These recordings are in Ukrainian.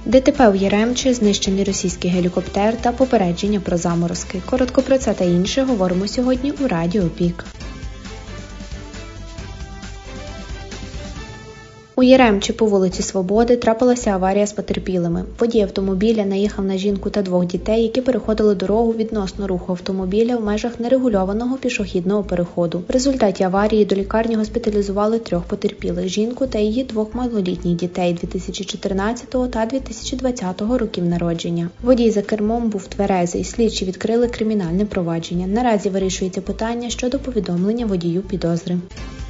ДТП у Яремчі, знищений російський гелікоптер та попередження про заморозки. Коротко про це та інше говоримо сьогодні у Радіо Пік. У Яремчі по вулиці Свободи трапилася аварія з потерпілими. Водій автомобіля наїхав на жінку та двох дітей, які переходили дорогу відносно руху автомобіля в межах нерегульованого пішохідного переходу. В результаті аварії до лікарні госпіталізували 3 потерпілих – жінку та її 2 малолітніх дітей 2014 та 2020 років народження. Водій за кермом був тверезий, слідчі відкрили кримінальне провадження. Наразі вирішується питання щодо повідомлення водію підозри.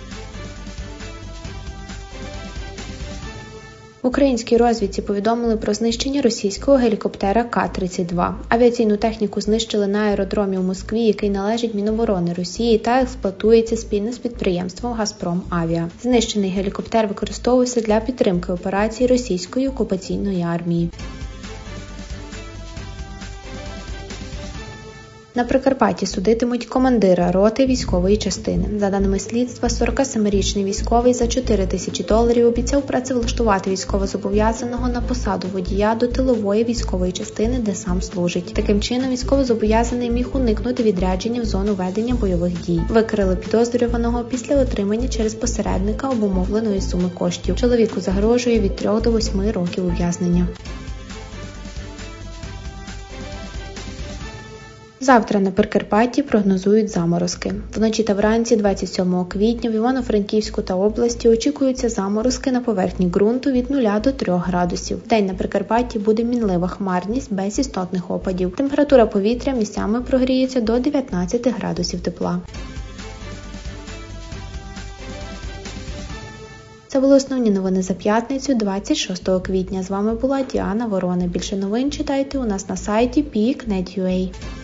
В українській розвідці повідомили про знищення російського гелікоптера К-32. Авіаційну техніку знищили на аеродромі у Москві, який належить Міноборони Росії та експлуатується спільно з підприємством «Газпромавіа». Знищений гелікоптер використовувався для підтримки операцій російської окупаційної армії. На Прикарпатті судитимуть командира роти військової частини. За даними слідства, 47-річний військовий за $4000 обіцяв працевлаштувати військовозобов'язаного на посаду водія до тилової військової частини, де сам служить. Таким чином, військовозобов'язаний міг уникнути відрядження в зону ведення бойових дій. Викрили підозрюваного після отримання через посередника обумовленої суми коштів. Чоловіку загрожує від 3 до 8 років ув'язнення. Завтра на Прикарпатті прогнозують заморозки. Вночі та вранці 27 квітня в Івано-Франківську та області очікуються заморозки на поверхні ґрунту від 0 до 3 градусів. Вдень на Прикарпатті буде мінлива хмарність без істотних опадів. Температура повітря місцями прогріється до 19 градусів тепла. Це були основні новини за п'ятницю, 26 квітня. З вами була Діана Ворона. Більше новин читайте у нас на сайті peak.net.ua.